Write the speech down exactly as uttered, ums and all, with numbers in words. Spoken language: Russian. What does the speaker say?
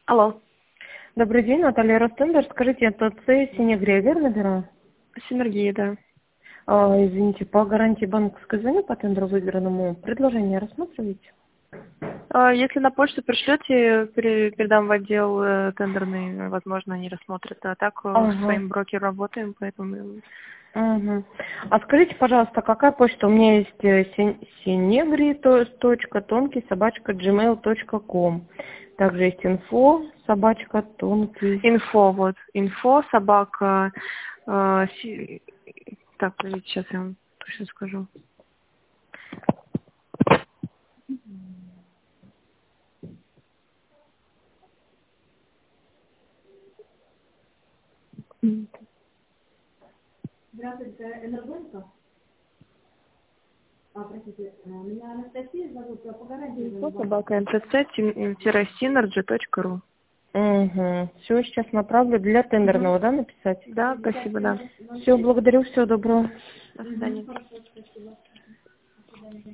Алло. Добрый день, Наталья Ростендер. Скажите, это С Синегрия, верно, бюро? Синергия, да. А, извините, по гарантии банковской звоню по тендеру выигранному. Предложение рассматриваете? А, Если на почту пришлете, пере- передам в отдел э, тендерный, возможно, они рассмотрят. А так э, с Ага. своим брокером работаем, поэтому... Угу. А скажите, пожалуйста, какая почта? У меня есть э, син- синегри, то- точка, тонкий, собачка, gmail точка ком. Также есть инфо, собачка, тонкий. Инфо, вот. Инфо, собака... э, си- Так, подождите, сейчас я вам точно скажу. М. Здравствуйте, Энергоника. А, простите, э, меня Анастасия зовут, я по гарантии Инфо, звоню вам. собака, mtc синерджи точка ру. Угу. Все, сейчас направлю для Угу. тендерного, да, написать? Да, спасибо, да. Все, благодарю, всего доброго. До свидания.